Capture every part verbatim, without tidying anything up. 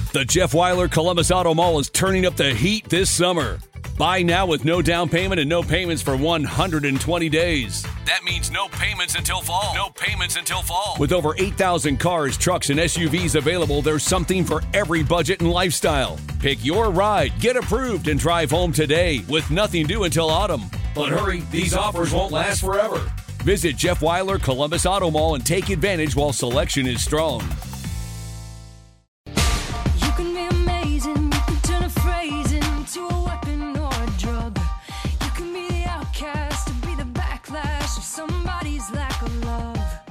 The Jeff Weiler Columbus Auto Mall is turning up the heat this summer. Buy now with no down payment and no payments for one hundred twenty days. That means no payments until fall. No payments until fall. With over eight thousand cars, trucks, and S U Vs available, there's something for every budget and lifestyle. Pick your ride, get approved, and drive home today with nothing due until autumn. But hurry, these offers won't last forever. Visit Jeff Weiler Columbus Auto Mall and take advantage while selection is strong. You can be amazing, you can turn a phrase into a weapon or a drug. You can be the outcast and be the backlash of somebody's lack of love.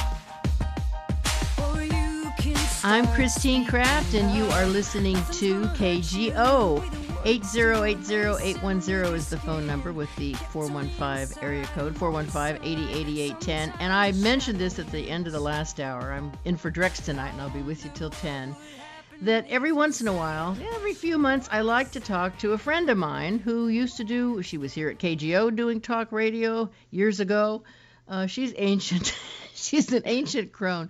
Or you can I'm Christine Kraft, and you are listening to K G O. eight zero eight zero eight one zero is the phone number with the four one five area code, four one five, eight zero eight eight, one zero. And I mentioned this at the end of the last hour. I'm in for Drex tonight, and I'll be with you till ten. That every once in a while, every few months, I like to talk to a friend of mine who used to do, she was here at K G O doing talk radio years ago. Uh, she's ancient. She's an ancient crone.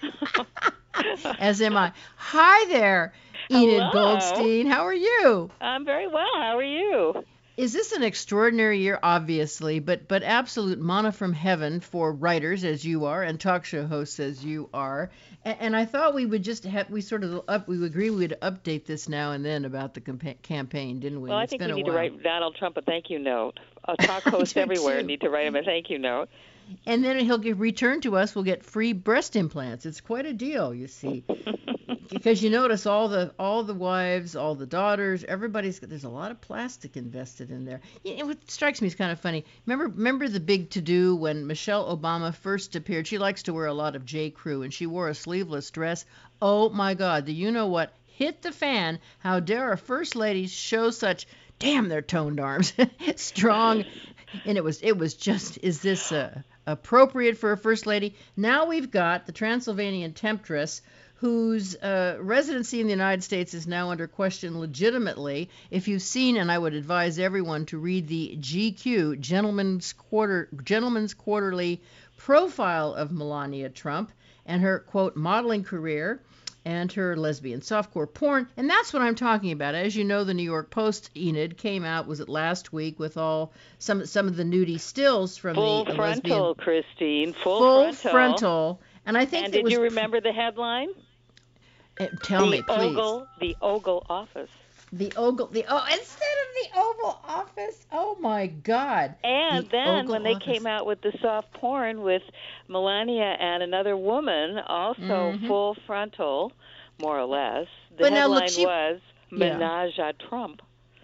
As am I. Hi there, Enid Hello. Goldstein. How are you? I'm very well. How are you? Is this an extraordinary year? Obviously, but but absolute manna from heaven for writers as you are and talk show hosts as you are. And, and I thought we would just have we sort of up we would agree we would update this now and then about the campa- campaign, didn't we? Well, I It's think been we a need while. to write Donald Trump a thank you note. Uh, talk hosts do everywhere too. need to write him a thank you note. And then he'll get returned to us. We'll get free breast implants. It's quite a deal, you see, because you notice all the all the wives, all the daughters, everybody's there's a lot of plastic invested in there. You know, what strikes me as kind of funny. Remember, remember the big to do when Michelle Obama first appeared. She likes to wear a lot of J. Crew, and she wore a sleeveless dress. Oh my God! Do you know what hit the fan? How dare a first lady show such damn their toned arms, strong, and it was it was just is this a appropriate for a first lady? Now we've got the Transylvanian temptress whose uh, residency in the United States is now under question legitimately. If you've seen, and I would advise everyone to read the G Q, Gentleman's Quarter, Gentleman's Quarterly profile of Melania Trump and her, quote, modeling career and her lesbian softcore porn. And that's what I'm talking about. As you know, the New York Post, Enid, came out, was it last week, with all some some of the nudie stills from Full the uh, frontal, lesbian... Christine. Full, Full frontal. frontal. And I think And it did was... you remember the headline? Uh, tell the me, please. Ogle, the Ogle office. The Ogle... The, oh, instead of the Oval Office? Oh, my God. And The then Ogle when they Office. came out with the soft porn with Melania and another woman, also Mhm. full frontal, more or less, the But now, headline look, she- was Yeah. Menage a Trump.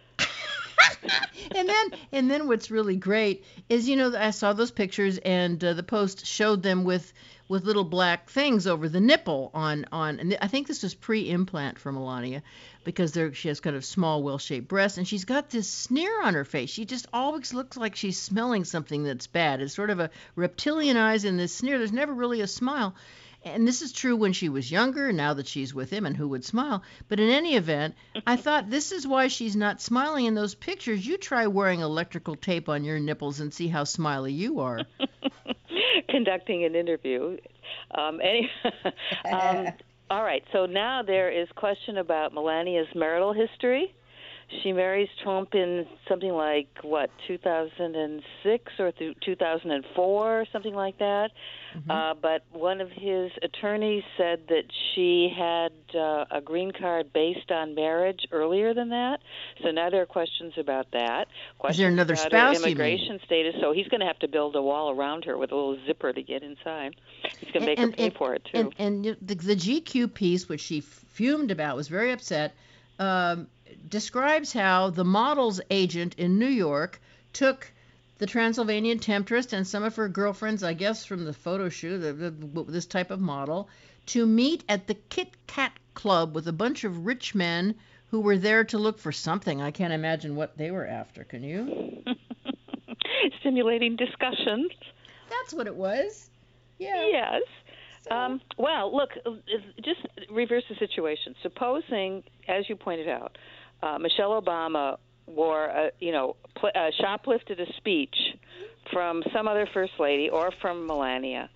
and then and then what's really great is, you know, I saw those pictures, and uh, the Post showed them with with little black things over the nipple on on and I think this was pre-implant for Melania, because there she has kind of small, well-shaped breasts, and she's got this sneer on her face. She just always looks like she's smelling something that's bad. It's sort of a reptilian eyes in this sneer. There's never really a smile. And this is true when she was younger, now that she's with him, and who would smile. But in any event, I thought this is why she's not smiling in those pictures. You try wearing electrical tape on your nipples and see how smiley you are. Conducting an interview. Um, any, um, all right, so now there is question about Melania's marital history. She marries Trump in something like, what, two thousand six or through two thousand four, something like that. Mm-hmm. Uh, but one of his attorneys said that she had uh, a green card based on marriage earlier than that. So now there are questions about that. Questions Is there another about spouse, her you mean? immigration status. So he's going to have to build a wall around her with a little zipper to get inside. He's going to make and, her pay and, for it, too. And, and the, the G Q piece, which she fumed about, was very upset, um, describes how the model's agent in New York took the Transylvanian temptress and some of her girlfriends, I guess from the photo shoot, the, the, this type of model, to meet at the Kit Kat Club with a bunch of rich men who were there to look for something. I can't imagine what they were after. Can you? Stimulating discussions. That's what it was. Yeah. Yes. So- Um, well, look, just reverse the situation. Supposing, as you pointed out, uh, Michelle Obama wore, a, you know, pl- uh, shoplifted a speech from some other first lady or from Melania,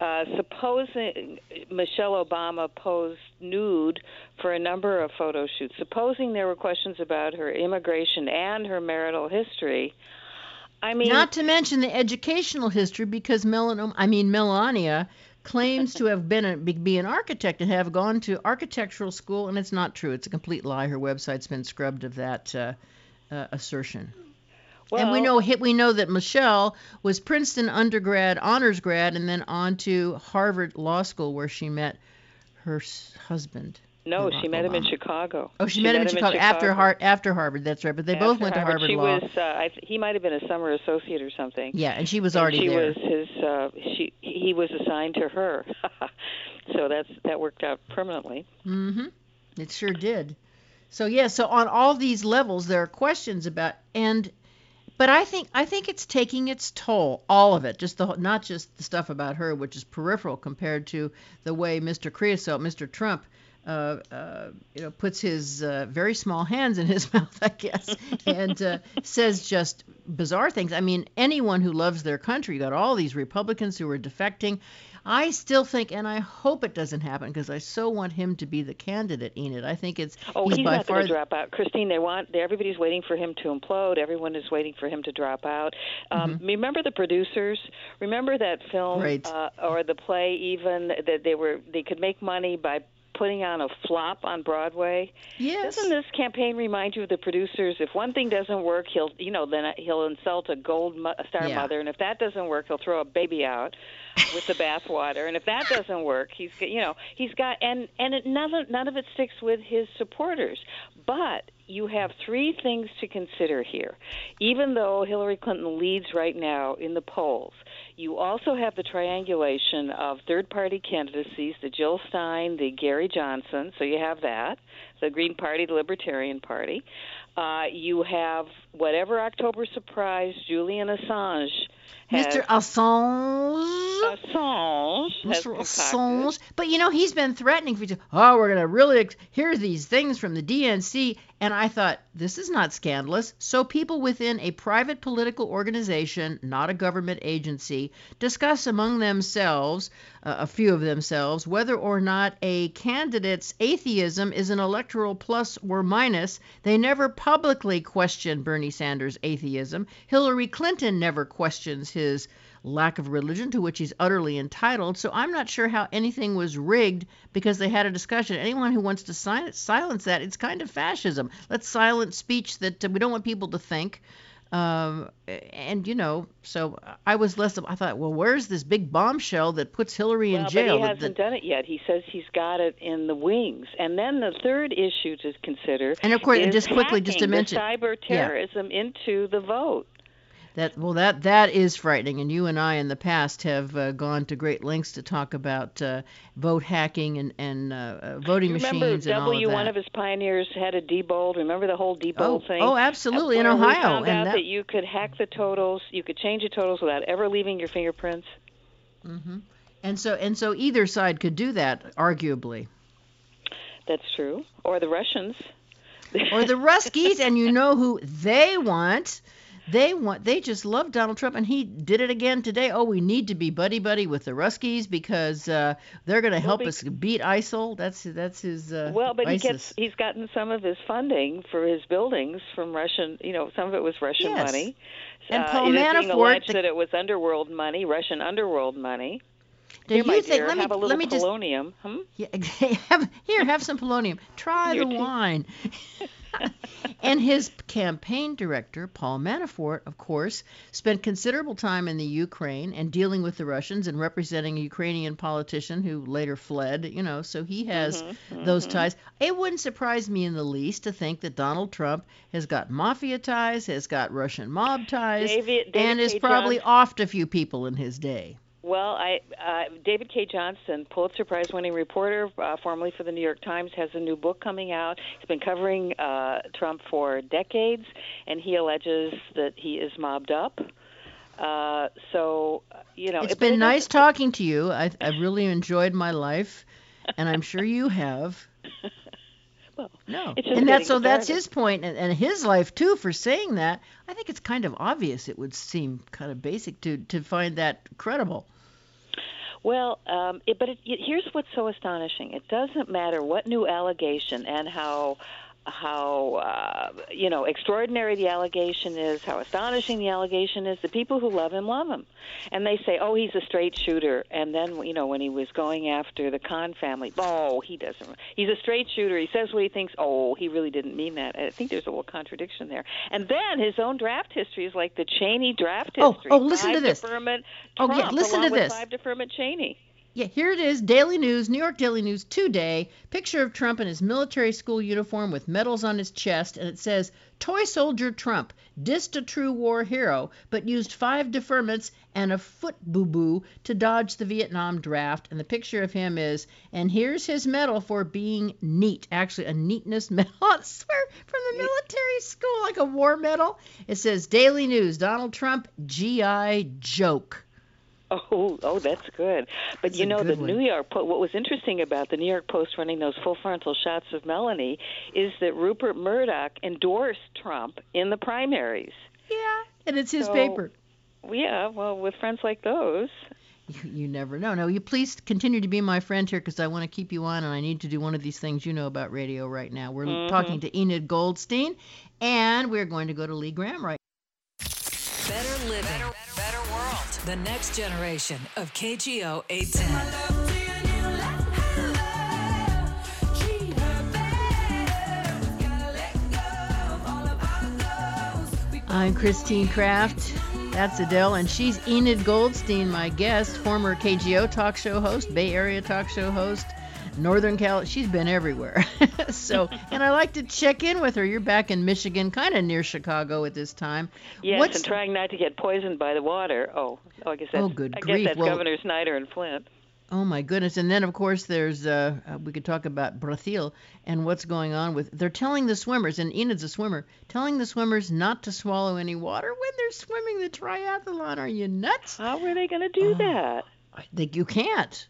uh, supposing Michelle Obama posed nude for a number of photo shoots, supposing there were questions about her immigration and her marital history, I mean, not to mention the educational history, because Melan- I mean Melania claims to have been a, be an architect and have gone to architectural school, and it's not true. It's a complete lie. Her website's been scrubbed of that uh, uh, assertion. well, And we know we know that Michelle was Princeton undergrad, honors grad, and then on to Harvard Law School, where she met her s- husband. no, Barack she met him in Obama. Chicago. Oh, she, met him in Chicago, after Har- after Harvard. That's right. But they both After went to Harvard she Law. was, uh, I th- he might have been a summer associate or something. Yeah, and she was And already she there. was his. Uh, she he was assigned to her, so that's that worked out permanently. Mm-hmm. It sure did. So yeah, so on all these levels there are questions about, and but I think I think it's taking its toll, all of it, just the whole- not just the stuff about her, which is peripheral compared to the way Mister Creosote, Mister Trump, uh, uh, you know, puts his uh, very small hands in his mouth, I guess, and uh, says just bizarre things. I mean, anyone who loves their country, you got all these Republicans who are defecting. I still think, and I hope it doesn't happen, because I so want him to be the candidate, Enid. I think it's Oh, he's, he's, by not far going to drop out, Christine. They want everybody's waiting for him to implode. Everyone is waiting for him to drop out. Um, Mm-hmm. Remember the producers? Remember that film Right. uh, or the play? Even that they were they could make money by putting on a flop on Broadway. Yes. Doesn't this campaign remind you of the producers? If one thing doesn't work, he'll you know then he'll insult a gold mo- star Yeah. mother, and if that doesn't work, he'll throw a baby out with the bathwater, and if that doesn't work, he's got- you know he's got and and it, none of none of it sticks with his supporters. But you have three things to consider here. Even though Hillary Clinton leads right now in the polls, you also have the triangulation of third-party candidacies, the Jill Stein, the Gary Johnson, so you have that, the Green Party, the Libertarian Party. Uh, you have whatever October surprise Julian Assange has. Mister Assange. Assange has Mister concocted. Assange. But you know, he's been threatening for, oh, we're going to really ex- hear these things from the D N C. And I thought, this is not scandalous. So people within a private political organization, not a government agency, discuss among themselves, uh, a few of themselves, whether or not a candidate's atheism is an electoral plus or minus. They never publicly question Bernie Sanders' atheism. Hillary Clinton never questions his lack of religion, to which he's utterly entitled. So I'm not sure how anything was rigged because they had a discussion. Anyone who wants to si- silence that, it's kind of fascism. Let's silence speech that uh, we don't want people to think. Um, and, you know, so I was less of, I thought, well, where's this big bombshell that puts Hillary in well, jail? But he that, hasn't that, done it yet. He says he's got it in the wings. And then the third issue to consider and of course, is just quickly, just to hacking mention, the cyber terrorism into the vote. That well, that that is frightening, and you and I in the past have uh, gone to great lengths to talk about uh, vote hacking and and uh, uh, voting You machines remember and all of W, that. one of his pioneers, had a Diebold. Remember the whole Diebold oh, thing? oh, absolutely, in Where we Ohio, found and out that, that you could hack the totals, you could change the totals without ever leaving your fingerprints. hmm and so and so either side could do that, arguably, That's true. Or the Russians. or the Ruskies, and you know who they want. They want. They just love Donald Trump, and he did it again today. Oh, we need to be buddy buddy with the Ruskies because uh, they're going to help be- us beat ISIL. That's that's his. Uh, Well, but he ISIS. gets he's gotten some of his funding for his buildings from Russian, you know, some of it was Russian Yes. money. And uh, Paul it is being Manafort, alleged the- that it was underworld money, Russian underworld money. Do Here, you my think? dear, let me have a little let me just. polonium. Hmm? Yeah, have, here, have some polonium. Try Your the tea. wine. And his campaign director, Paul Manafort, of course, spent considerable time in the Ukraine and dealing with the Russians and representing a Ukrainian politician who later fled, you know, so he has Mm-hmm, those ties. It wouldn't surprise me in the least to think that Donald Trump has got mafia ties, has got Russian mob ties, David- David and is K. probably Johnson. offed a few people in his day. Well, I uh, David K. Johnston, Pulitzer Prize-winning reporter, uh, formerly for the New York Times, has a new book coming out. He's been covering uh, Trump for decades, and he alleges that he is mobbed up. Uh, so, you know, It's it- been it nice doesn't- talking to you. I, I really enjoyed my life, and I'm sure you have. Well, No, it's just and that's getting so that's started. his point, and, and his life too for saying that. I think it's kind of obvious. It would seem kind of basic to to find that credible. Well, um, it, but it, it, here's what's so astonishing. It doesn't matter what new allegation and how how uh, you know extraordinary the allegation is, how astonishing the allegation is. The people who love him love him, and they say, "Oh, he's a straight shooter." And then, you know, when he was going after the Khan family, oh, he doesn't. He's a straight shooter. He says what he thinks. Oh, he really didn't mean that. I think there's a little contradiction there. And then his own draft history is like the Cheney draft history. Oh, oh, listen five to this. Deferment Oh, Trump, yeah, listen along to with this. Five deferment Cheney. Yeah, here it is, Daily News, New York Daily News today. Picture of Trump in his military school uniform with medals on his chest, and it says, "Toy soldier Trump dissed a true war hero, but used five deferments and a foot boo-boo to dodge the Vietnam draft." And the picture of him is, and here's his medal for being neat. Actually, a neatness medal, I swear, from the military school, like a war medal. It says, Daily News, Donald Trump, G I joke. Oh, oh, that's good. But That's you a know, the good one. New York Post, what was interesting about the New York Post running those full frontal shots of Melanie is that Rupert Murdoch endorsed Trump in the primaries. Yeah, and it's his So- paper. Yeah, well, with friends like those. You, you never know. No, you please continue to be my friend here because I want to keep you on, and I need to do one of these things you know about radio right now. We're Mhm. talking to Enid Goldstein, and we're going to go to Lee Graham right Better living. Better, better world. The next generation of K G O eight ten. I'm Christine Kraft. That's Adele, and she's Enid Goldstein, my guest, former K G O talk show host, Bay Area talk show host, Northern Cal. She's been everywhere. So, and I like to check in with her. You're back in Michigan, kind of near Chicago at this time. Yes, What's- and trying not to get poisoned by the water. Oh, oh I guess that's, Oh, good I grief. guess that's Well- Governor Snyder and Flint. Oh my goodness! And then of course there's uh, uh, we could talk about Brazil and what's going on with. They're telling the swimmers, and Enid's a swimmer, telling the swimmers not to swallow any water when they're swimming the triathlon. Are you nuts? How were they going to do Oh. that? I think you can't.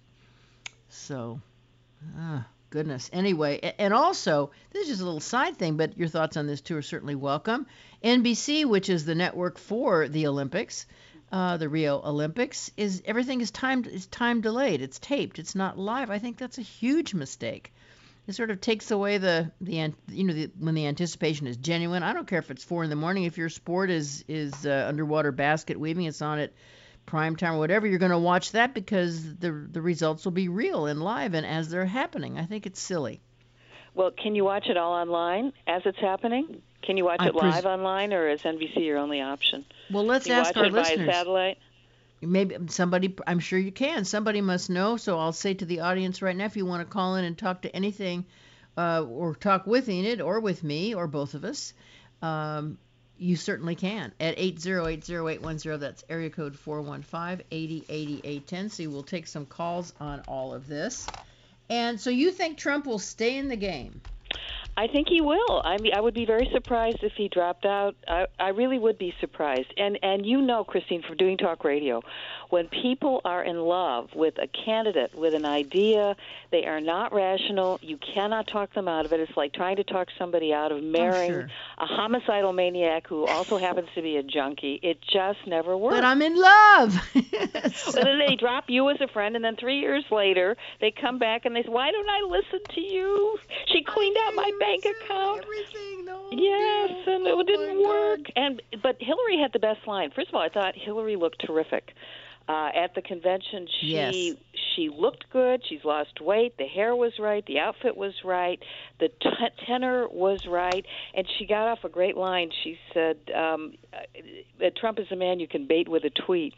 So, ah, goodness. Anyway, a- and also this is just a little side thing, but your thoughts on this too are certainly welcome. N B C, which is the network for the Olympics. Uh, the Rio Olympics is everything is time is time delayed. It's taped. It's not live. I think that's a huge mistake. It sort of takes away the the an- you know the, when the anticipation is genuine. I don't care if it's four in the morning. If your sport is is uh, underwater basket weaving, it's on at prime time or whatever. You're going to watch that because the the results will be real and live and as they're happening. I think it's silly. Well, can you watch it all online as it's happening? Can you watch I it live pres- online, or is N B C your only option? Well, let's Can you ask watch our it listeners. via satellite? Maybe somebody, I'm sure you can. Somebody must know. So I'll say to the audience right now, if you want to call in and talk to anything, uh, or talk with Enid or with me or both of us, um, you certainly can at eight zero eight zero eight one zero. That's area code four one five, eight zero eight zero, eight one zero. So we'll take some calls on all of this. And so you think Trump will stay in the game? I think he will. I mean, I would be very surprised if he dropped out. I, I really would be surprised. And and you know, Christine, from doing talk radio, when people are in love with a candidate, with an idea, they are not rational. You cannot talk them out of it. It's like trying to talk somebody out of marrying sure. a homicidal maniac who also happens to be a junkie. It just never works. But I'm in love. So- And then they drop you as a friend, and then three years later, they come back and they say, "Why don't I listen to you? She cleaned out my bank account." Everything, no. Yes, and Oh, it didn't my work. God. And but Hillary had the best line. First of all, I thought Hillary looked terrific. Uh, at the convention, she Yes. she looked good. She's lost weight. The hair was right. The outfit was right. The t- tenor was right. And she got off a great line. She said, um, uh, "Trump is a man you can bait with a tweet."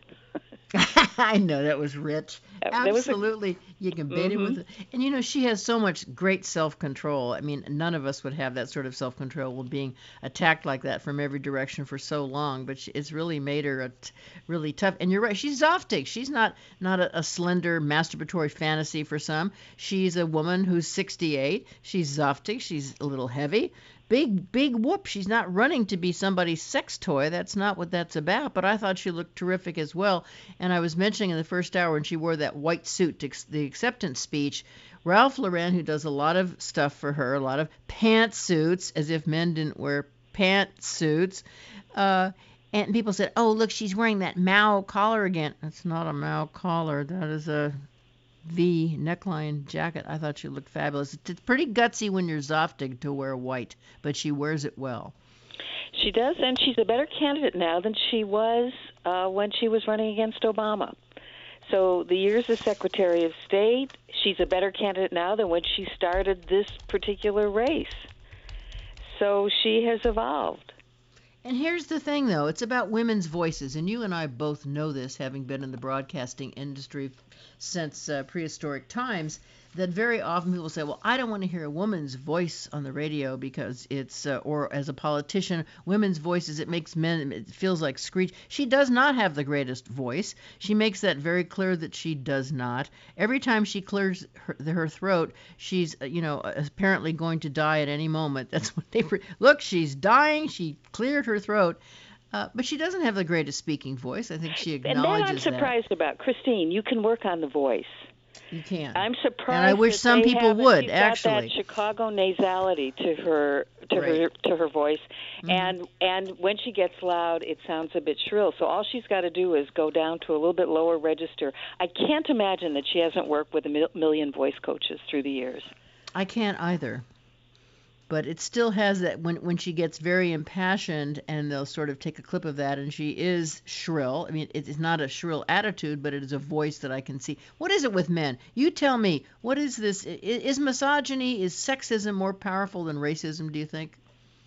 I know, that was rich. Uh, there was a- Absolutely. You can bait it with Mhm. it. And you know, she has so much great self-control. I mean, none of us would have that sort of self-control while being attacked like that from every direction for so long. But she, it's really made her a t- really tough. And you're right, she's Zoftig. She's not, not a, a slender masturbatory fantasy for some. She's a woman who's sixty-eight. She's Zoftig. She's a little heavy. Big, big whoop. She's not running to be somebody's sex toy. That's not what that's about. But I thought she looked terrific as well. And I was mentioning in the first hour when she wore that white suit to ex- the acceptance speech, Ralph Lauren, who does a lot of stuff for her, a lot of pantsuits, as if men didn't wear pantsuits, uh, And people said, "Oh, look, she's wearing that Mao collar again." It's not a Mao collar. That is a V neckline jacket. I thought she looked fabulous. It's pretty gutsy when you're Zoftig to wear white, but she wears it well. She does, and she's a better candidate now than she was uh, when she was running against Obama. So the years as Secretary of State, she's a better candidate now than when she started this particular race. So she has evolved. And here's the thing, though. It's about women's voices, and you and I both know this, having been in the broadcasting industry since uh, prehistoric times, that very often people say, well, I don't want to hear a woman's voice on the radio because it's, uh, or as a politician, women's voices, it makes men, it feels like screech. She does not have the greatest voice. She makes that very clear that she does not. Every time she clears her, her throat, she's, uh, you know, apparently going to die at any moment. That's what they, pre- look, she's dying. She cleared her throat. Uh, but she doesn't have the greatest speaking voice. I think she acknowledges that. And that I'm surprised that. about. Christine, you can work on the voice. You can. I'm surprised. And I wish some people would, she's actually. Got that Chicago nasality to her to right. her to her voice, mm-hmm. and and when she gets loud, it sounds a bit shrill. So all she's got to do is go down to a little bit lower register. I can't imagine that she hasn't worked with a mil- million voice coaches through the years. I can't either. But it still has that when when she gets very impassioned, and they'll sort of take a clip of that, and she is shrill. I mean, it's not a shrill attitude, but it is a voice that I can see. What is it with men? You tell me. What is this? Is misogyny, is sexism more powerful than racism, do you think?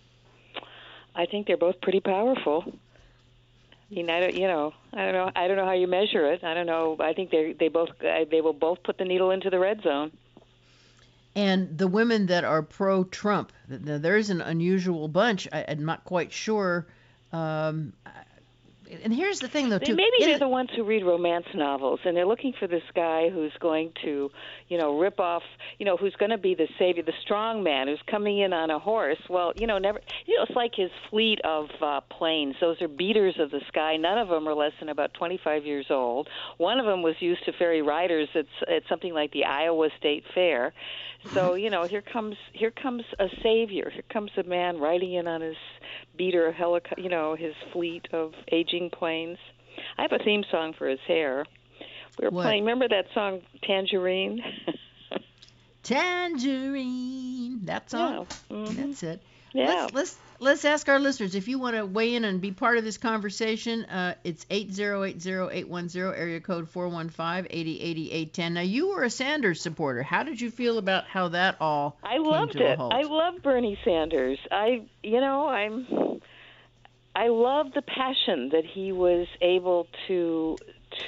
I think they're both pretty powerful. I mean, I don't, you know, I don't know, I don't know how you measure it. I don't know. I think they they both they will both put the needle into the red zone. And the women that are pro-Trump, there's an unusual bunch. I, I'm not quite sure. Um, and here's the thing, though, too. Maybe In, they're the ones who read romance novels, and they're looking for this guy who's going to, you know, rip off, you know, who's going to be the savior, the strong man who's coming in on a horse. Well, you know, never, you know, it's like his fleet of uh, planes. Those are beaters of the sky. None of them are less than about twenty-five years old. One of them was used to ferry riders at, at something like the Iowa State Fair. So, you know, here comes here comes a savior. Here comes a man riding in on his beater helicopter, you know, his fleet of aging planes. I have a theme song for his hair. We were what? playing, remember that song, Tangerine? Tangerine. That song? Yeah. Mm-hmm. That's it. Yeah. Let's, let's let's ask our listeners if you want to weigh in and be part of this conversation. Uh, it's eight zero eight zero eight one zero, area code four one five, eight zero eight zero, eight one zero. Now, you were a Sanders supporter. How did you feel about how that all I came loved to a it. halt? I love Bernie Sanders. I, you know, I'm, I love the passion that he was able to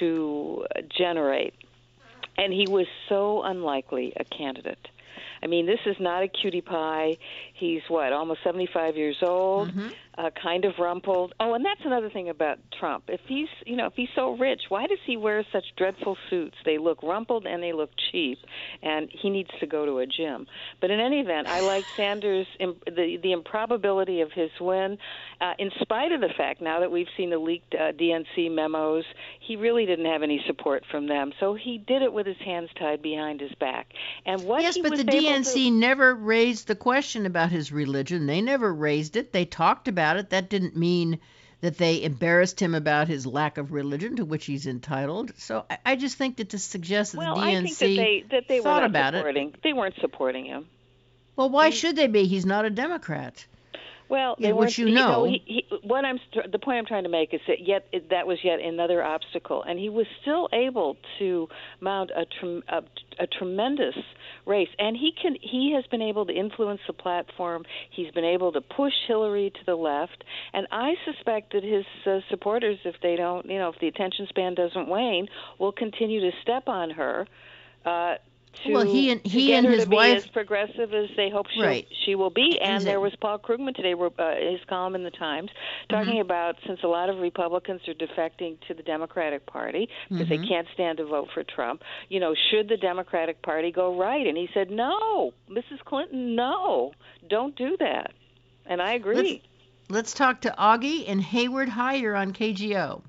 to generate, and he was so unlikely a candidate. I mean, this is not a cutie pie. He's, what, almost seventy-five years old, mm-hmm. uh, kind of rumpled. Oh, and that's another thing about Trump. If he's, you know, if he's so rich, why does he wear such dreadful suits? They look rumpled and they look cheap, and he needs to go to a gym. But in any event, I like Sanders, the, the improbability of his win, uh, in spite of the fact, now that we've seen the leaked uh, D N C memos, he really didn't have any support from them. So he did it with his hands tied behind his back. And what yes, he but was the D N C to... never raised the question about his religion. They never raised it. They talked about it. That didn't mean that they embarrassed him about his lack of religion, to which he's entitled. So I, I just think that to suggest that well, the D N C I think that they, that they thought were about supporting, it. They weren't supporting him. Well, why he, should they be? He's not a Democrat. Well, yeah, they which you you know. know he, he, what I'm the point I'm trying to make is that yet that was yet another obstacle, and he was still able to mount a, trem, a, a tremendous race, and he can he has been able to influence the platform. He's been able to push Hillary to the left, and I suspect that his uh, supporters, if they don't, you know, if the attention span doesn't wane, will continue to step on her. Uh, To, well, he and he to get and her his to be wife, as progressive as they hope she right. she will be. And exactly. there was Paul Krugman today, uh, his column in the Times, talking mm-hmm. about since a lot of Republicans are defecting to the Democratic Party because mm-hmm. they can't stand to vote for Trump, you know, should the Democratic Party go right? And he said, no, Missus Clinton, no, don't do that. And I agree. Let's, let's talk to Augie and Hayward. Hi, you're on K G O.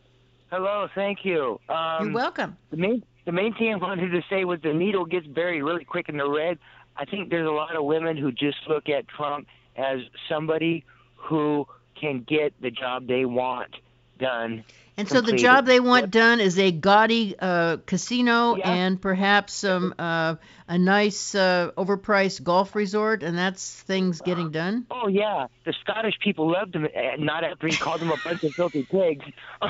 Hello, thank you. Um, You're welcome. The main, the main thing I wanted to say was the needle gets buried really quick in the red. I think there's a lot of women who just look at Trump as somebody who can get the job they want done. And so the completed. job they want done is a gaudy uh, casino Yeah. and perhaps some uh, a nice uh, overpriced golf resort, and that's things getting done. Oh yeah, the Scottish people loved him. uh, Not after he called them a bunch of filthy pigs.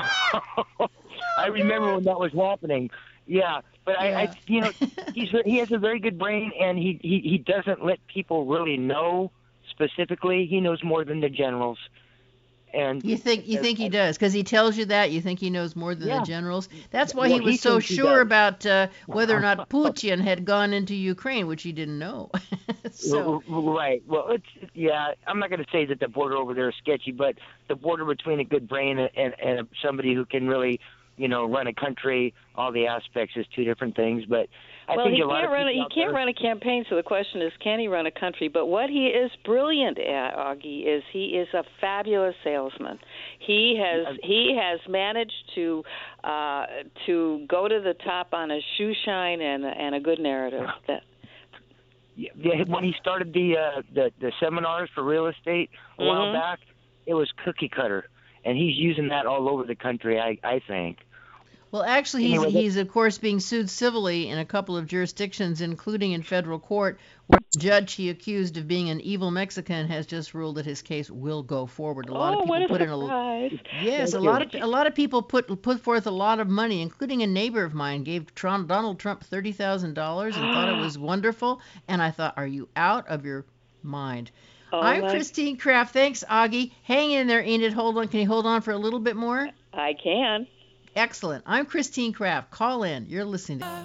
I remember when that was happening. Yeah, but I, I Yeah. you know, he's he has a very good brain, and he, he he doesn't let people really know specifically. He knows more than the generals. And You think you think he does because he tells you that. You think he knows more than Yeah. the generals. That's why Well, he was he so thinks he sure does. about uh, whether or not Putin had gone into Ukraine, which he didn't know. so Right. Well, it's yeah. I'm not going to say that the border over there is sketchy, but the border between a good brain and, and, and somebody who can really, you know, run a country, all the aspects is two different things. But I well, think he a lot can't of run. A, people he out can't there- run a campaign. So the question is, can he run a country? But what he is brilliant at, Augie, is he is a fabulous salesman. He has he has managed to uh, to go to the top on a shoe shine and a, and a good narrative. That Yeah, when he started the uh, the the seminars for real estate a while Mhm. back, it was cookie cutter, and he's using that all over the country. I I think. Well, actually, he's, Anyway, that- he's of course being sued civilly in a couple of jurisdictions, including in federal court, where the judge he accused of being an evil Mexican has just ruled that his case will go forward. A lot oh, of what people a put in a surprise! yes, a Thank lot you. of a lot of people put put forth a lot of money, including a neighbor of mine gave Trump, Donald Trump thirty thousand dollars and thought it was wonderful. And I thought, are you out of your mind? Oh, I'm my- Christine Kraft. Thanks, Augie. Hang in there, Enid. Hold on. Can you hold on for a little bit more? I can. Excellent. I'm Christine Kraft. Call in. You're listening to.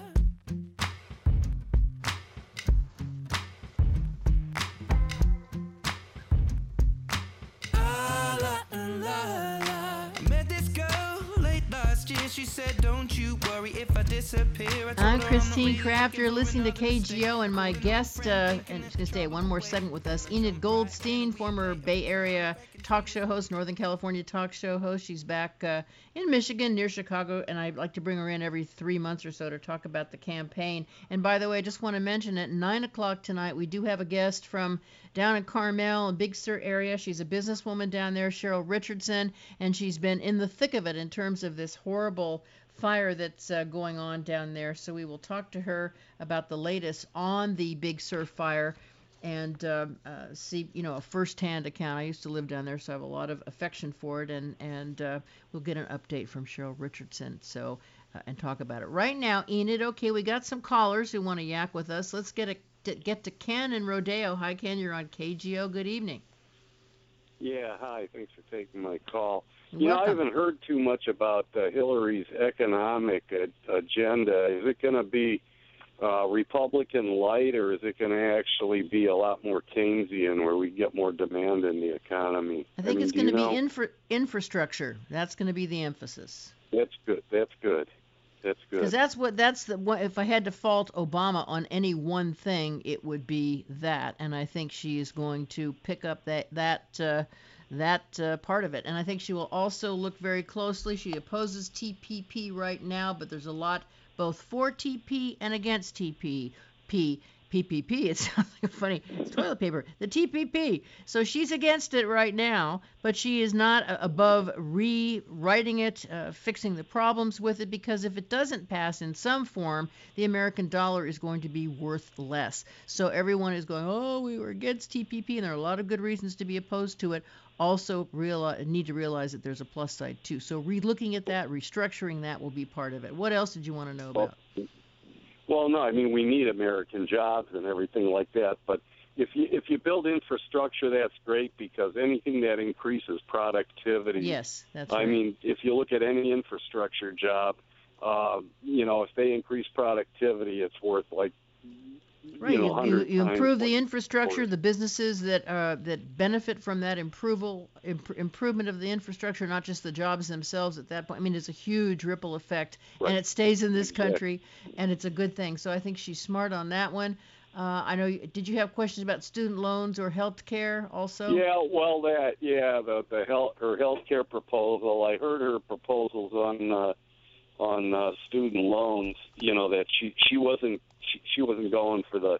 Met this girl late last year. She said, "Don't you worry if I disappear." I told I'm her Christine not Kraft. You're looking for listening to another K G O, and my mistake. guest, uh, and she's going to stay one more segment with us, Enid Goldstein, former Bay Area talk show host, Northern California talk show host. She's back uh, in Michigan near Chicago, and I'd like to bring her in every three months or so to talk about the campaign. And by the way, I just want to mention at nine o'clock tonight, we do have a guest from down in Carmel, Big Sur area. She's a businesswoman down there, Cheryl Richardson, and she's been in the thick of it in terms of this horrible fire that's uh, going on down there. So we will talk to her about the latest on the Big Sur fire and um, uh, see, you know, a first-hand account. I used to live down there, so I have a lot of affection for it, and and uh, we'll get an update from Cheryl Richardson. So uh, and talk about it right now. Enid, okay, we got some callers who want to yak with us. Let's get a to get to Ken in Rodeo. Hi, Ken. You're on K G O. Good evening. Yeah, hi. Thanks for taking my call. You're you know, I welcome. haven't heard too much about uh, Hillary's economic uh, agenda. Is it going to be uh, Republican light, or is it going to actually be a lot more Keynesian, where we get more demand in the economy? I think mean, it's do going to you be know? infra- infrastructure. That's going to be the emphasis. That's good. That's good. That's good. Because that's what that's the what, if I had to fault Obama on any one thing, it would be that, and I think she is going to pick up that that uh, that uh, part of it, and I think she will also look very closely. She opposes T P P right now, but there's a lot both for T P and against T P P. P P P, it sounds like funny. It's toilet paper. The T P P. So she's against it right now, but she is not uh, above rewriting it, uh, fixing the problems with it, because if it doesn't pass in some form, the American dollar is going to be worth less. So everyone is going, oh, we were against T P P, and there are a lot of good reasons to be opposed to it. Also realize, need to realize that there's a plus side, too. So re-looking at that, restructuring that will be part of it. What else did you want to know about? Well, no, I mean, we need American jobs and everything like that, but if you if you build infrastructure, that's great, because anything that increases productivity. Yes, that's I right. mean, if you look at any infrastructure job, uh, you know, if they increase productivity, it's worth like Right, you know, you, you, one hundred you times improve what the you infrastructure, afford. the businesses that uh, that benefit from that improval, imp- improvement of the infrastructure, not just the jobs themselves at that point. I mean, it's a huge ripple effect, Right. and it stays in this Exactly. country, and it's a good thing. So I think she's smart on that one. Uh, I know. You, did you have questions about student loans or health care also? Yeah, well, that yeah, the the health her health care proposal. I heard her proposals on uh, on uh, student loans. You know that she she wasn't she, she wasn't going for the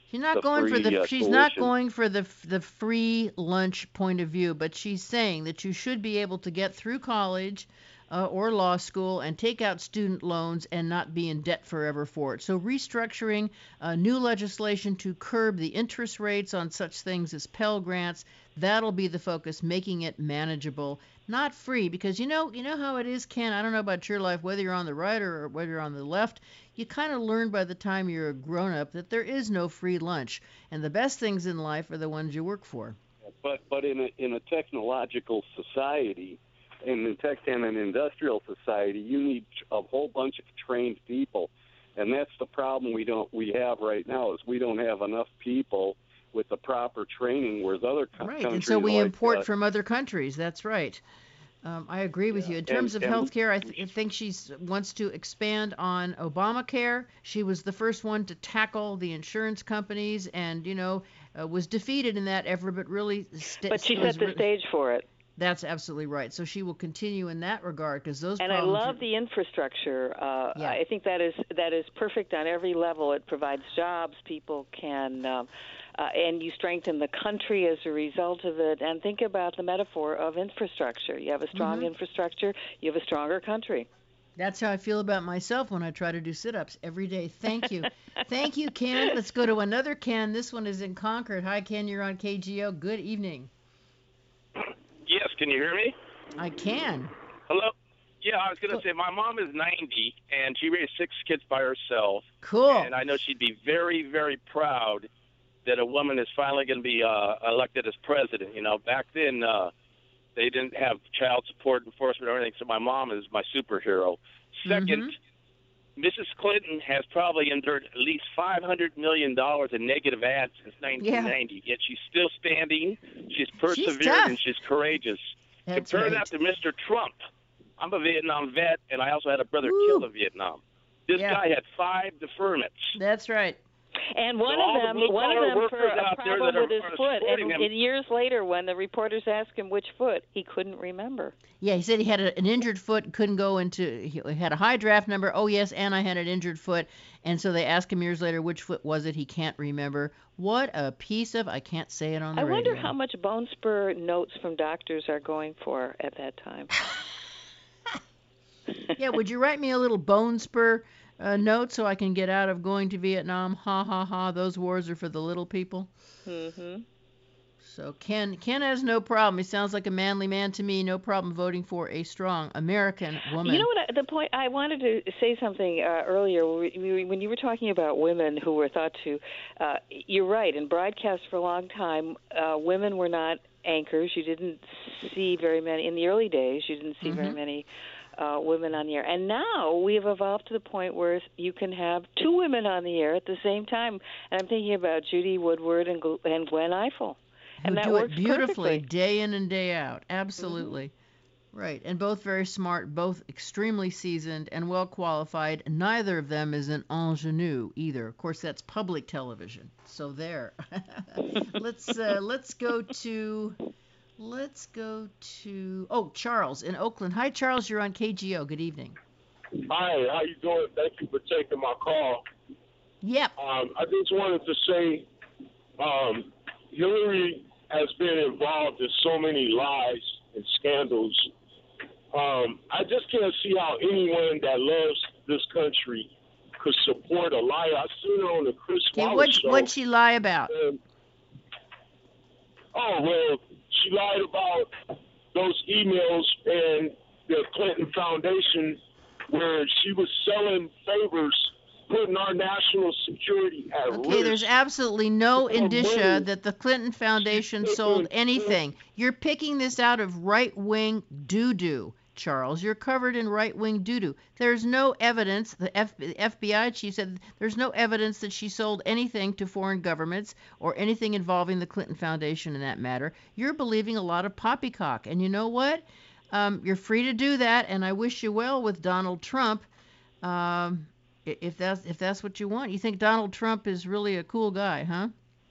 She's not the going for free, the uh, she's not tuition. going for the the free lunch point of view, but she's saying that you should be able to get through college uh, or law school and take out student loans and not be in debt forever for it. So restructuring uh, new legislation to curb the interest rates on such things as Pell Grants, that'll be the focus, making it manageable, not free, because you know you know how it is, Ken. I don't know about your life, whether you're on the right or whether you're on the left. You kind of learn by the time you're a grown-up that there is no free lunch, and the best things in life are the ones you work for. But but in a in a technological society, in a tech and an industrial society, you need a whole bunch of trained people, and that's the problem we don't we have right now is we don't have enough people with the proper training, whereas other co- Right, countries and so we like, import uh, from other countries. That's right. Um, I agree with you. In terms and- of and- health care, I, th- I think she wants to expand on Obamacare. She was the first one to tackle the insurance companies and, you know, uh, was defeated in that effort, but really... St- But she was set the re- stage for it. That's absolutely right. So she will continue in that regard because those And I problems... love are- the infrastructure. Uh, Yeah. I think that is that is perfect on every level. It provides jobs. People can, um, uh, and you strengthen the country as a result of it. And think about the metaphor of infrastructure. You have a strong Mhm. infrastructure, you have a stronger country. That's how I feel about myself when I try to do sit-ups every day. Thank you. Thank you, Ken. Let's go to another Ken. This one is in Concord. Hi, Ken. You're on K G O. Good evening. Yes, can you hear me? I can. Hello? Yeah, I was going to say my mom is ninety, and she raised six kids by herself. Cool. And I know she'd be very, very proud that a woman is finally going to be uh, elected as president. You know, back then uh, they didn't have child support enforcement or anything, so my mom is my superhero. Second, Missus Clinton has probably endured at least five hundred million dollars in negative ads since nineteen ninety, yet she's still standing, she's persevered, tough. and she's courageous. That's Compare right. that to Mister Trump. I'm a Vietnam vet, and I also had a brother Woo. killed in Vietnam. This Yeah. guy had five deferments. That's right. And one So all of the them, blue one of collar them for workers a out there problem that are- with his are foot. And, supporting him- and years later, when the reporters asked him which foot, he couldn't remember. Yeah, he said he had a, an injured foot, couldn't go into, he had a high draft number. Oh, yes, and I had an injured foot. And so they asked him years later, which foot was it? He can't remember. What a piece of, I can't say it on the I radio. wonder how much bone spur notes from doctors are going for at that time. Yeah, would you write me a little bone spur uh, note so I can get out of going to Vietnam? Ha, ha, ha, those wars are for the little people. Mm-hmm. So Ken, Ken has no problem. He sounds like a manly man to me. No problem voting for a strong American woman. You know what? I, the point I wanted to say something uh, earlier when we- when you were talking about women who were thought to. Uh, you're right. In broadcast for a long time, uh, women were not anchors. You didn't see very many in the early days. You didn't see very Mhm. many uh, women on the air. And now we have evolved to the point where you can have two women on the air at the same time. And I'm thinking about Judy Woodward and, Gl- and Gwen Ifill. Who And that do works it beautifully, perfectly. day in and day out. Absolutely. Right. And both very smart, both extremely seasoned and well qualified. Neither of them is an ingenue either. Of course, that's public television. So there. let's uh, let's go to let's go to oh Charles in Oakland. Hi Charles, you're on K G O. Good evening. Hi, how you doing? Thank you for taking my call. Yep. Um, I just wanted to say um, Hillary has been involved in so many lies and scandals. Um, I just can't see how anyone that loves this country could support a lie. I seen her on the Chris Okay, Wallace what show. what'd she lie about? And, oh, well, she lied about those emails and the Clinton Foundation where she was selling favors, putting our national security at risk. Okay, there's absolutely no For indicia money. that the Clinton Foundation She's sold taking- anything. You're picking this out of right-wing doo-doo, Charles. You're covered in right-wing doo-doo. There's no evidence, the F- the F B I chief said, there's no evidence that she sold anything to foreign governments or anything involving the Clinton Foundation in that matter. You're believing a lot of poppycock. And you know what? Um, you're free to do that, and I wish you well with Donald Trump. Um, i- if that's if that's what you want. You think Donald Trump is really a cool guy, huh?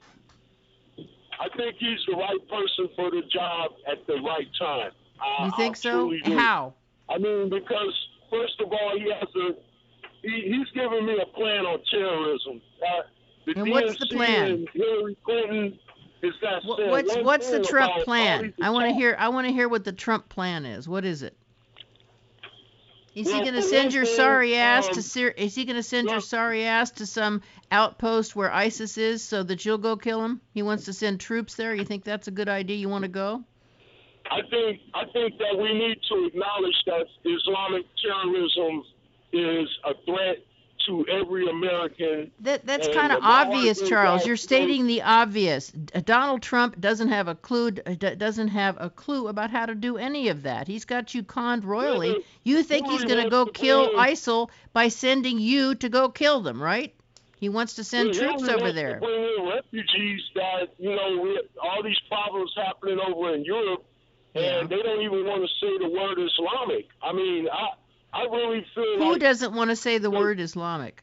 I think he's the right person for the job at the right time. I, You think I so? truly do. How? I mean, because first of all, he has a he, he's giving me a plan on terrorism. Uh, The And D N C what's the plan? And Hillary Clinton is that What, saying what's one what's the thing Trump about all plan? these I want to attacks. hear I want to hear what the Trump plan is. What is it? Is he Well, going to for send one your thing, sorry ass to um, Syria? Is he going to send your well- sorry ass to some outpost where ISIS is so that you'll go kill him? He wants to send troops there. You think that's a good idea? You want to go? I think I think that we need to acknowledge that Islamic terrorism is a threat to every American. That that's And kind of my heart obvious, goes Charles. out You're to stating the obvious. D- Donald Trump doesn't have a clue. d- doesn't have a clue about how to do any of that. He's got you conned royally. Really? You think he's Hillary going to wants go to kill bring- ISIL by thosending you to go kill them, right? He wants to send Well, troops Hillary over wants there. To bring in refugees that you know with all these problems happening over in Europe, and Yeah. they don't even want to say the word Islamic. I mean, I I really feel Who like doesn't want to say the Well- word Islamic?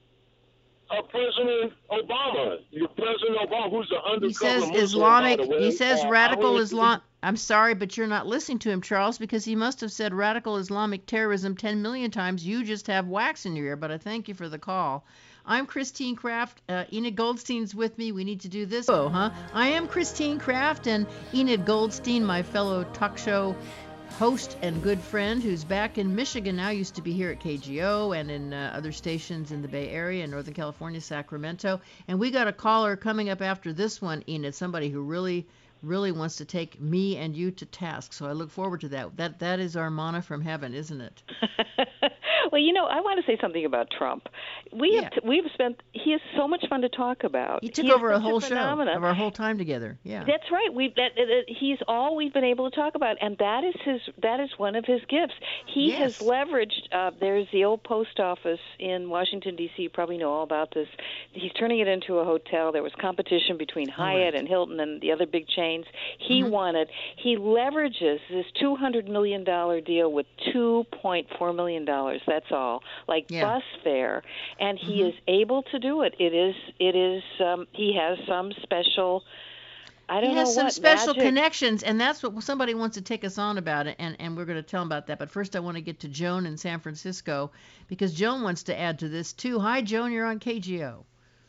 uh, President Obama, your President Obama, who's an undercover He says Muslim, Islamic. by the way. He says Uh, I radical really Islam. I'm sorry, but you're not listening to him, Charles, because he must have said radical Islamic terrorism ten million times. You just have wax in your ear, but I thank you for the call. I'm Christine Kraft. Uh, Enid Goldstein's with me. We need to do this. Oh, huh? I am Christine Kraft, and Enid Goldstein, my fellow talk show host and good friend, who's back in Michigan now, used to be here at K G O and in uh, other stations in the Bay Area, in Northern California, Sacramento. And we got a caller coming up after this one, Enid, somebody who really, really wants to take me and you to task. So I look forward to that. That That is our manna from heaven, isn't it? Well, you know, I want to say something about Trump. We Yeah. have t- we've spent. He is so much fun to talk about. He took He is over a such whole show phenomenon. of our whole time together. Yeah. That's right. We that, that he's all we've been able to talk about, and that is his. That is one of his gifts. He Yes. has leveraged. Uh, there's the old post office in Washington D C. You probably know all about this. He's turning it into a hotel. There was competition between Hyatt Correct. and Hilton and the other big chains. He Mhm. wanted. He leverages this two hundred million dollar deal with two point four million dollars. That's all. Like Yeah. bus fare, and he Mhm. is able to do it. It is. It is. Um, he has some special. I don't He has know some what special magic. connections, and that's what somebody wants to take us on about it, and, and we're going to tell them about that. But first, I want to get to Joan in San Francisco, because Joan wants to add to this, too. Hi, Joan, you're on K G O.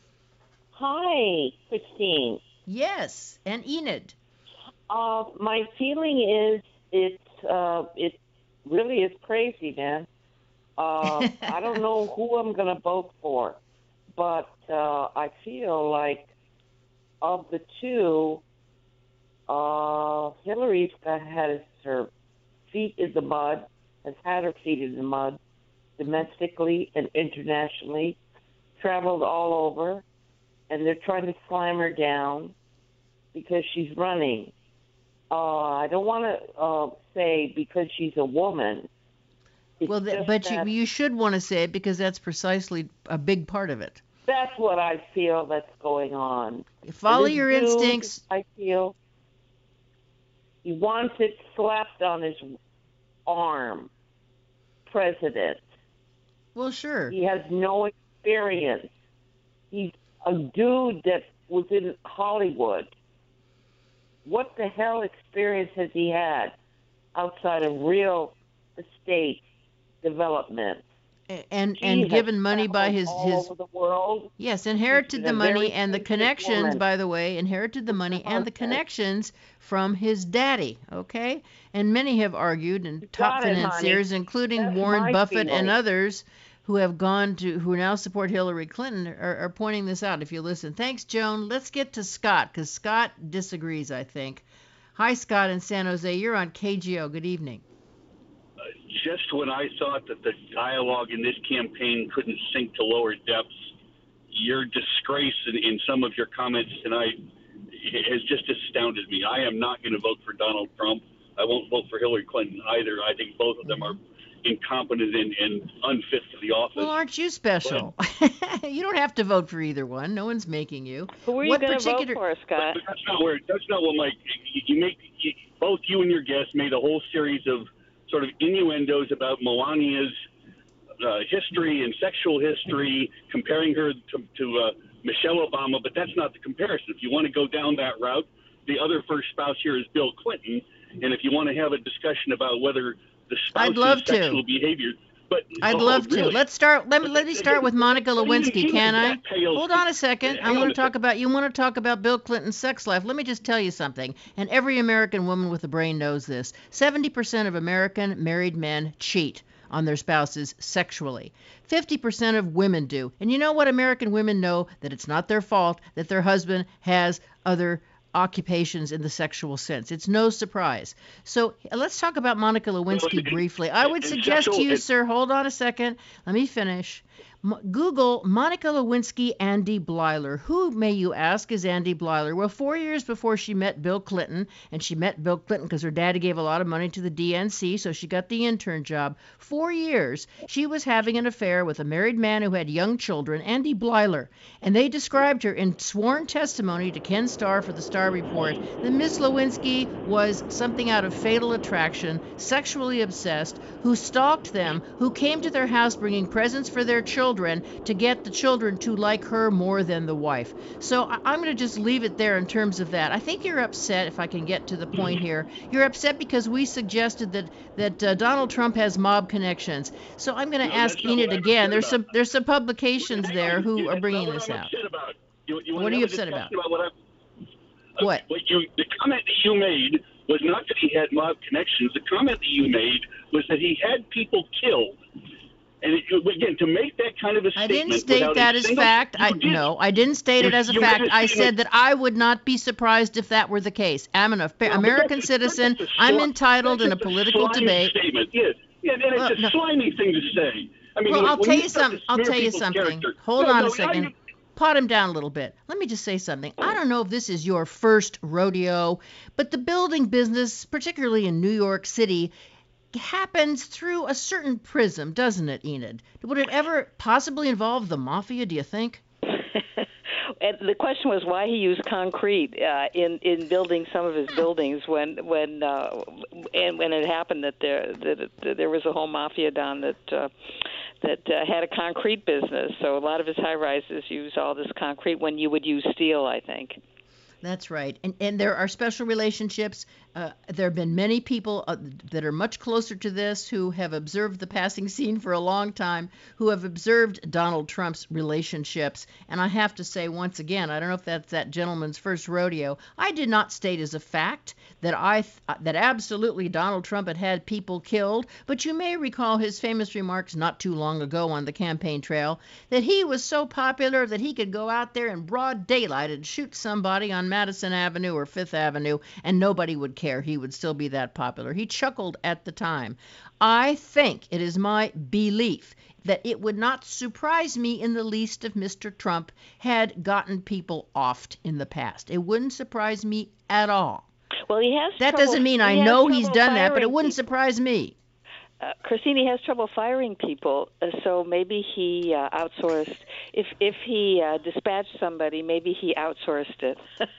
Hi, Christine. Yes, and Enid. Uh, my feeling is it's uh, it really is crazy, man. Uh, I don't know who I'm going to vote for, but uh, I feel like of the two, uh, Hillary's got had her feet in the mud, has had her feet in the mud domestically and internationally, traveled all over, and they're trying to slam her down because she's running. Uh, I don't want to uh, say because she's a woman. It's Well, th- just but you, that- you should want to say it, because that's precisely a big part of it. That's what I feel that's going on. Follow And this your dude, instincts. I feel he wants it slapped on his arm. President. Well, sure. He has no experience. He's a dude that was in Hollywood. What the hell experience has he had outside of real estate development? A- And She and has given money by traveled his all his over the world. Yes, inherited She's the a money very and the patient connections, woman. by the way, inherited the money and the husband. connections from his daddy, okay? And many have argued, and top got it, financiers, honey. including That's Warren my Buffett and feeling. others who have gone to, who now support Hillary Clinton, are, are pointing this out if you listen. Thanks, Joan. Let's get to Scott, because Scott disagrees, I think. Hi, Scott in San Jose. You're on K G O. Good evening. Just when I thought that the dialogue in this campaign couldn't sink to lower depths, your disgrace in, in some of your comments tonight has just astounded me. I am not going to vote for Donald Trump. I won't vote for Hillary Clinton either. I think both of them are incompetent and, and unfit for the office. Well, aren't you special? You don't have to vote for either one. No one's making you. Who are you What going to vote particular- for, Scott? But that's not where. That's not what Mike. You, you make you, both you and your guest made a whole series of sort of innuendos about Melania's uh, history and sexual history, comparing her to, to uh, Michelle Obama. But that's not the comparison. If you want to go down that route, the other first spouse here is Bill Clinton. And if you want to have a discussion about whether the I'd spouse's love to. sexual behavior, But I'd oh, love to. really? Let's start. Let me let me start with Monica Lewinsky, Even can I? that pales- Hold on a second. I Hang on want a to talk about. You want to talk about Bill Clinton's sex life? Let me just tell you something. And every American woman with a brain knows this. Seventy percent of American married men cheat on their spouses sexually. fifty percent of women do. And you know what? American women know that it's not their fault that their husband has other occupations in the sexual sense. It's no surprise. So let's talk about Monica Lewinsky briefly. I would suggest to you, sir, hold on a second. Let me finish. M- Google Monica Lewinsky, Andy Blyler. Who, may you ask, is Andy Blyler? Well, four years before she met Bill Clinton, and she met Bill Clinton because her daddy gave a lot of money to the D N C, so she got the intern job. Four years, she was having an affair with a married man who had young children, Andy Blyler, and they described her in sworn testimony to Ken Starr for the Starr Report that Miss Lewinsky was something out of Fatal Attraction, sexually obsessed, who stalked them, who came to their house bringing presents for their children to get the children to like her more than the wife. So I- I'm going to just leave it there in terms of that. I think you're upset, if I can get to the point here. You're upset because we suggested that that uh, Donald Trump has mob connections. So I'm going to No, ask that's not Enid what I'm again. upset There's some about. there's some publications Hang there on, who you- are that's bringing not this what I'm out. upset about. You, you wanna What are you have a upset discussion about? what I'm, What? what you, the comment that you made was not that he had mob connections. The comment that you made was that he had people killed. And it, again, to make that kind of a I statement didn't state without that a as single, fact. I you did. no, I didn't state You- it as a you made fact. a I statement- said that I would not be surprised if that were the case. I'm an Af- No, but American that's a- citizen. that's a I'm sli- entitled in a that's just political slimy debate. Statement. Yes. Yeah, and it's Well, a no. slimy thing to say. I mean, Well, when, I'll when tell you start to something. I'll smear tell you people's something. character- Hold No, on no, a second. I- Pot him down a little bit. Let me just say something. I don't know if this is your first rodeo, but the building business, particularly in New York City, happens through a certain prism, doesn't it, Enid? Would it ever possibly involve the mafia, do you think? And the question was why he used concrete uh, in in building some of his buildings when when uh, and when it happened that there that, that there was a whole mafia down that uh, that uh, had a concrete business. So a lot of his high rises use all this concrete when you would use steel, I think. That's right. And and there are special relationships. Uh, there have been many people uh, that are much closer to this who have observed the passing scene for a long time, who have observed Donald Trump's relationships. And I have to say once again, I don't know if that's that gentleman's first rodeo. I did not state as a fact that I th- that absolutely Donald Trump had had people killed, but you may recall his famous remarks not too long ago on the campaign trail that he was so popular that he could go out there in broad daylight and shoot somebody on Madison Avenue or Fifth Avenue and nobody would care. He would still be that popular. He chuckled at the time. I think it is my belief that it would not surprise me in the least if Mister Trump had gotten people offed in the past. It wouldn't surprise me at all. Well, he has. That trouble, doesn't mean I he has know he's trouble done that, but it firing wouldn't people. surprise me. Uh, Christine, he has trouble firing people, uh, so maybe he uh, outsourced. If if he uh, dispatched somebody, maybe he outsourced it.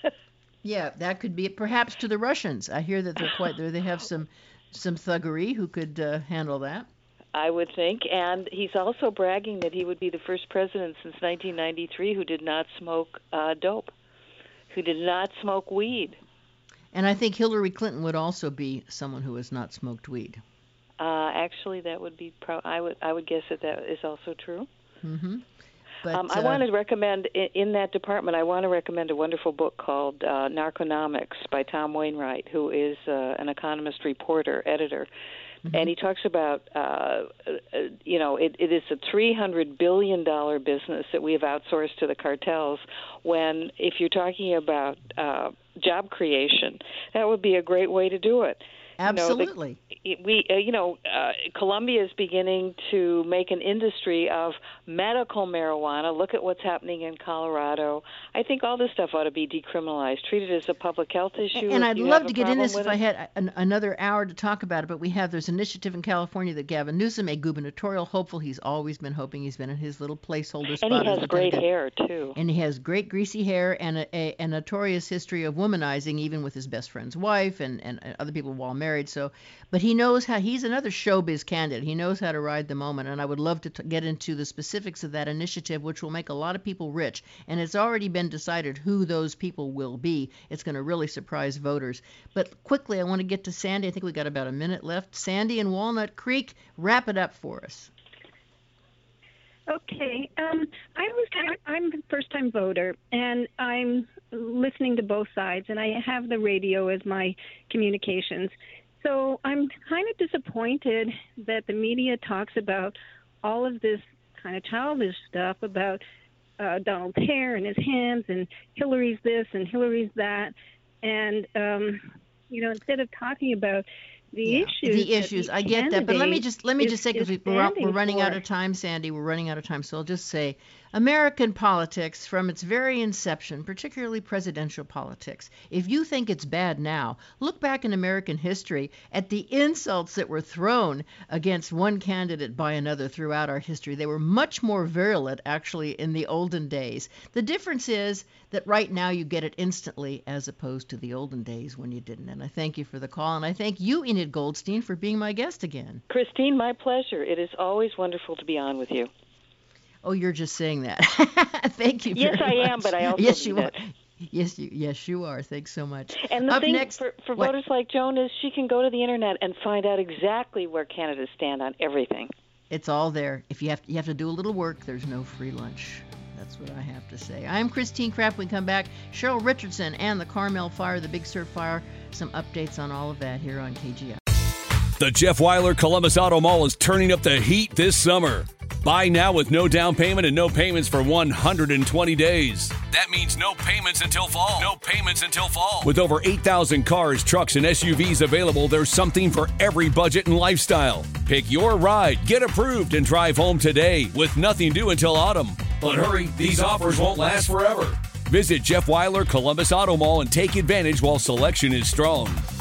Yeah, that could be it. Perhaps to the Russians. I hear that they're quite there. They have some some thuggery who could uh, handle that. I would think, and he's also bragging that he would be the first president since nineteen ninety-three who did not smoke uh, dope, who did not smoke weed. And I think Hillary Clinton would also be someone who has not smoked weed. Uh, actually, that would be. Pro- I would. I would guess that that is also true. Mm-hmm. But, um, I uh, want to recommend in, in that department. I want to recommend a wonderful book called uh, Narconomics by Tom Wainwright, who is uh, an economist, reporter, editor. Mm-hmm. And he talks about, uh, uh, you know, it, it is a three hundred billion dollars business that we have outsourced to the cartels when, if you're talking about uh, job creation, that would be a great way to do it. Absolutely. You know, the, we, uh, you know, uh, Colombia is beginning to make an industry of medical marijuana. Look at what's happening in Colorado. I think all this stuff ought to be decriminalized, treated as a public health issue. And if I'd you love have to a get in problem this with if I it. had an, another hour to talk about it, but we have, there's an initiative in California that Gavin Newsom, a gubernatorial hopeful, he's always been hoping, he's been in his little placeholder spot. And he as has great lieutenant. hair, too. And he has great greasy hair and a, a, a notorious history of womanizing, even with his best friend's wife and, and other people while married. So, but he knows how, he's another showbiz candidate. He knows how to ride the moment, and I would love to t- get into the specifics of that initiative, which will make a lot of people rich. And it's already been decided who those people will be. It's going to really surprise voters. But quickly, I want to get to Sandy. I think we got about a minute left. Sandy in Walnut Creek, wrap it up for us. Okay. Um, I was I'm a first-time voter, and I'm listening to both sides, and I have the radio as my communications. So I'm kind of disappointed that the media talks about all of this kind of childish stuff about uh, Donald Pear and his hymns and Hillary's this and Hillary's that. And, um, you know, instead of talking about the yeah, issues. The issues. I get that. But let me just let me is, just say, because we, we're, standing we're running for. out of time, Sandy. We're running out of time. So I'll just say American politics from its very inception, particularly presidential politics. If you think it's bad now, look back in American history at the insults that were thrown against one candidate by another throughout our history. They were much more virulent, actually, in the olden days. The difference is that right now you get it instantly as opposed to the olden days when you didn't. And I thank you for the call, and I thank you, Enid Goldstein, for being my guest again. Christine, my pleasure. It is always wonderful to be on with you. Oh, you're just saying that. Thank you very Yes, I much. am, but I also yes, you mean are. it. Yes, you yes you are. Thanks so much. And the Up thing next, for, for what? voters like Joan is she can go to the internet and find out exactly where candidates stand on everything. It's all there. If you have to, you have to do a little work, there's no free lunch. That's what I have to say. I'm Christine Kraft. We come back. Cheryl Richardson and the Carmel Fire, the Big Sur Fire. Some updates on all of that here on K G I. The Jeff Weiler Columbus Auto Mall is turning up the heat this summer. Buy now with no down payment and no payments for one hundred twenty days. That means no payments until fall. No payments until fall. With over eight thousand cars, trucks, and S U Vs available, there's something for every budget and lifestyle. Pick your ride, get approved, and drive home today with nothing due until autumn. But hurry, these offers won't last forever. Visit Jeff Weiler Columbus Auto Mall and take advantage while selection is strong.